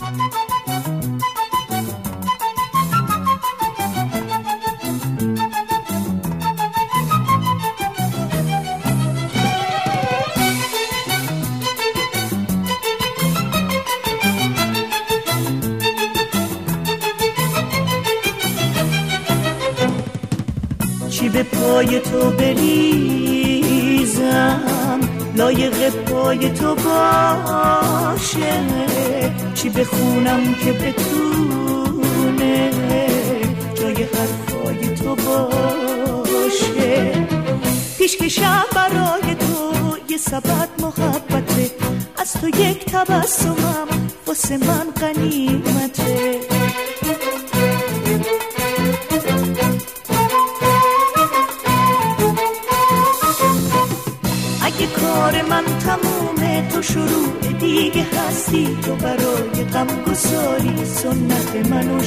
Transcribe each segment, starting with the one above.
چی به پای تو بریزم لایق پای تو باشه، چی بخونم که بتونه جای حرفای تو باشه. پیشکشم برای تو یه سبد محبته، از تو یک تبسمم واسه من غنیمته. اگه کار من تمومه تو شروع دیگه هستی، تو برای غم گساری سنت منو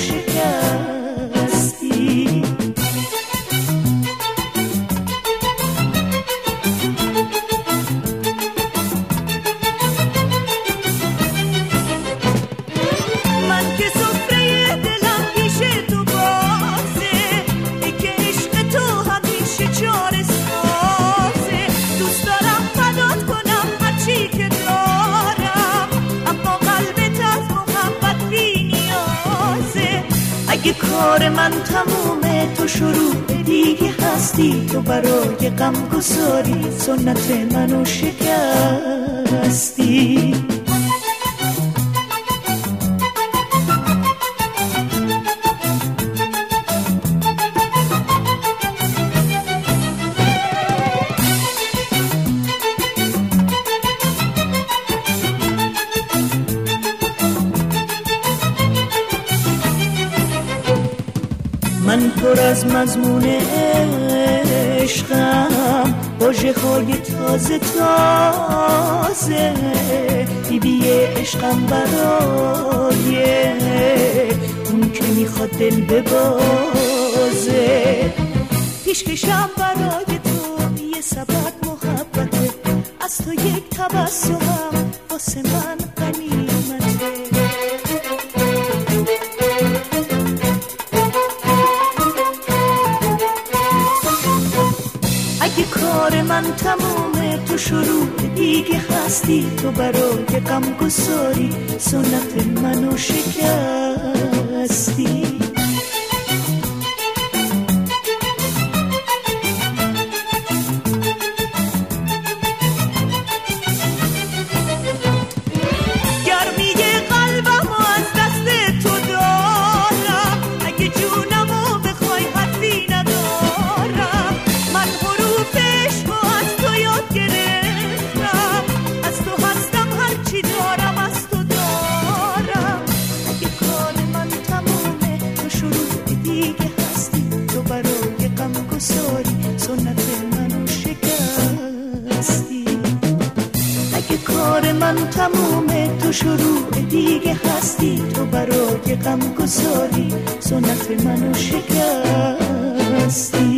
شکستی. من که سفره دلم پیش تو بازه، ای که عشق تو همیشه چاره سازه. دوست دارم فدات کنم هرچی که دارم، اما قلبت از محبت بی نیازه. اگه کار من تمومه تو شروع دیگه هستی، تو برای غم گساری سنت منو شکستی. من پر از مضمون عشقم، واژه های تازه تازه، بیبی عشقم برای اون که میخواد دل ببازه. پیشکشم برای تو یه سبد محبته، از تو یک تبسمم واسه من غنیمته. اگه کار من تمومه تو شروع دیگه هستی، تو برای غم گساری سنت منو شکستی. گرمی قلبمو از دست تو دارم، اگه جونمو بخوای حرفی ندارم. من حروف عشقو از تو یاد گرفتم، از تو هستم هرچی دارم از تو دارم. اگه کار من تمومه تو شروع دیگه هستی، تو برای غم گساری سنت منو شکستی. اگه کار من تمومه تو شروع دیگه هستی، تو برای غم گساری سنت منو شکستی.